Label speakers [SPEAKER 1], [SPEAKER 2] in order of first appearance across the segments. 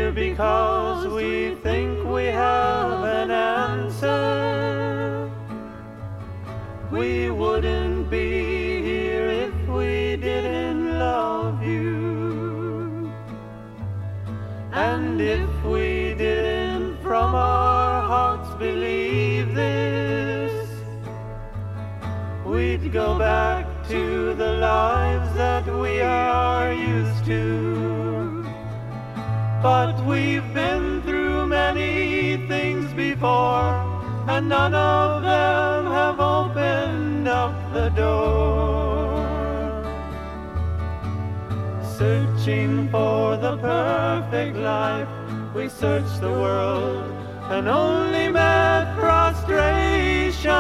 [SPEAKER 1] here because we think we have an answer. We wouldn't be here if we didn't love you. And if we didn't from our hearts believe this, we'd go back to the lives that we are used to. But we've been through many things before, and none of them have opened up the door. Searching for the perfect life, we searched the world and only met frustration.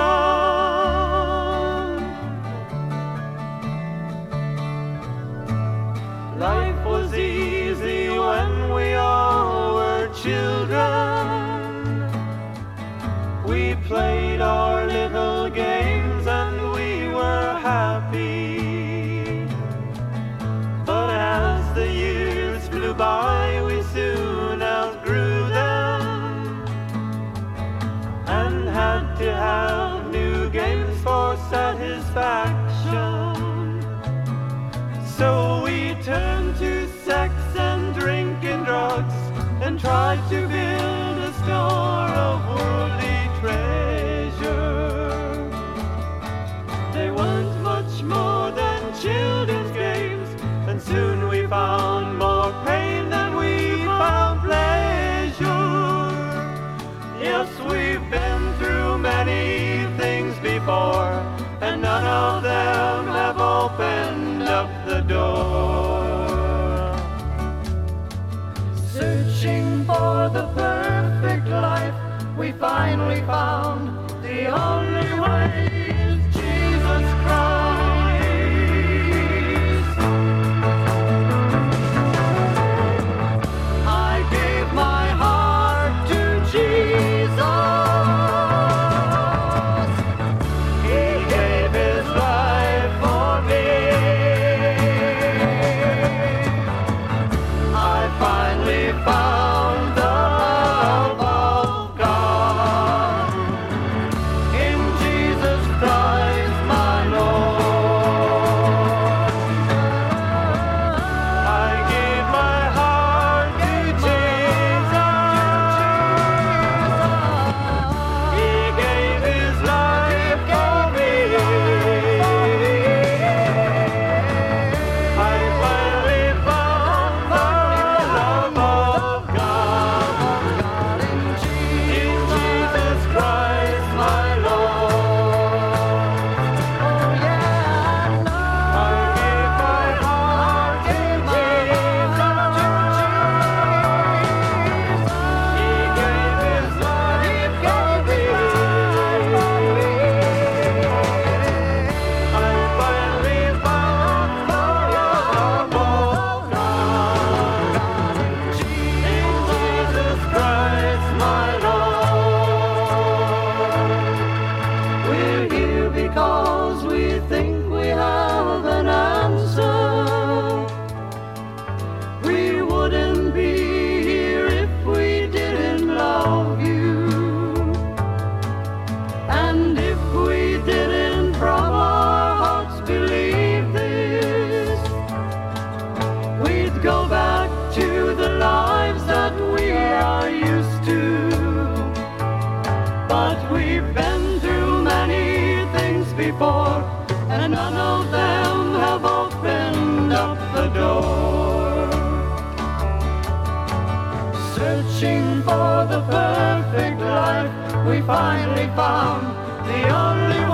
[SPEAKER 1] Life was easy when we all were children. We played our little games and we were happy. But as the years flew by, we soon outgrew them and had to have new games for satisfaction. So we turned to sex and drink and drugs and tried to build a store of worldly treasure. They weren't much more than children's games, and soon we found more pain than we found pleasure. Yes, we've been through many things before, and none of them have opened up the door. Searching for the perfect life, we finally found the only way is Jesus Christ. I gave my heart to Jesus. He gave his life for me. I finally found the love of God in Jesus Christ my Lord. I gave my heart to Jesus. He gave his life for me. I finally found the love of God in Jesus Christ my Lord. Oh yeah, I gave my heart to Jesus. He gave his life for me. I finally found the love of God in Jesus Christ my Lord. We're here because we think we have an answer. We wouldn't be here if we didn't love you. And if we didn't from our hearts believe this, we'd go back to the lives that we are used to. But we've been through many things before, and none of them have opened up the door. Searching for the perfect life, we finally found the only